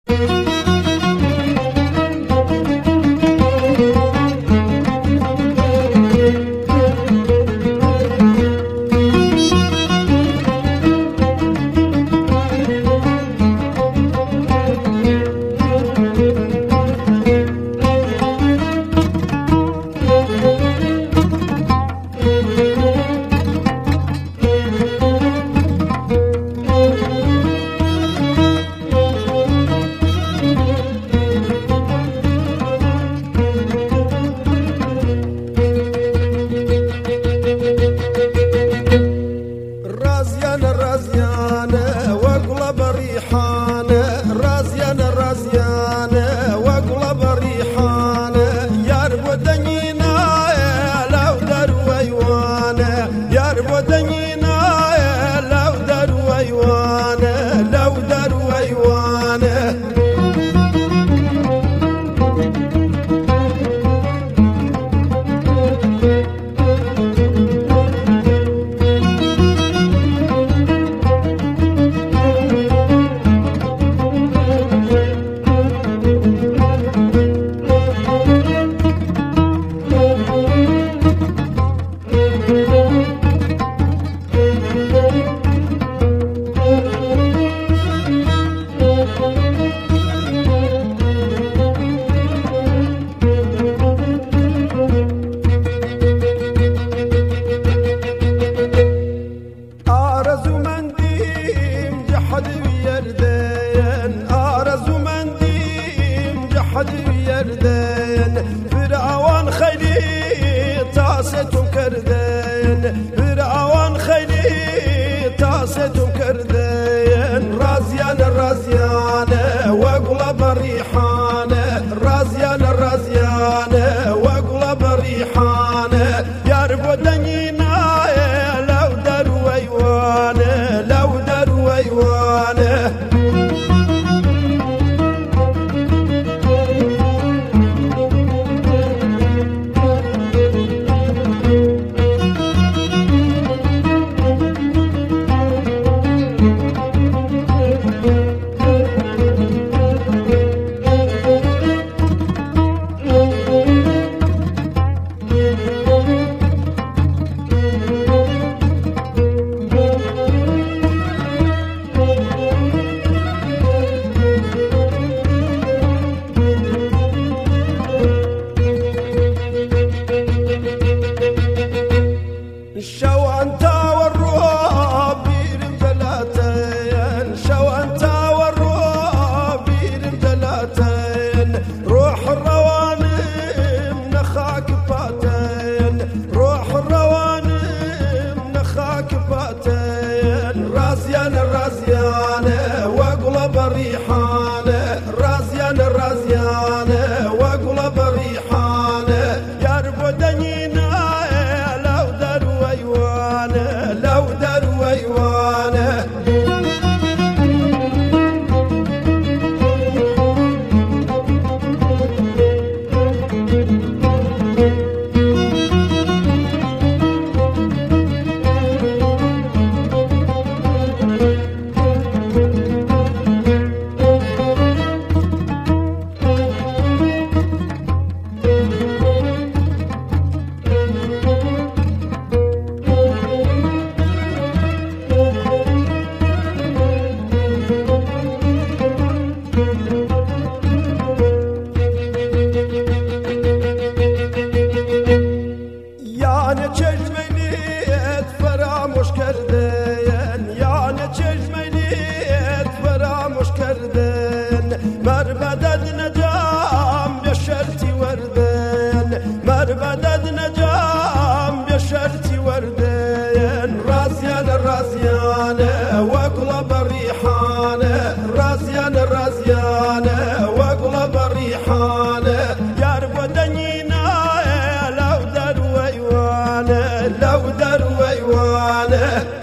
فرعون خيلي تاسيتم كردين فرعون خيلي تاسيتم كردين رازيان وقلب الريحان رازيان وقلب الريحان يرب دنينا لو دروا ايوانه لو دروا ايوانه رازيان وقلب الريحان رازيان وقلب الريحان يرب دنينا لو دروا ايوانه لو دروا ايوانه مربدد نجام بشرتي وردين مربدد نجام بشرتي وردين رازيان وقلب الريحان رازيان وقلب الريحان يرب دنينا لو دروا ايوانه لو دروا ايوانه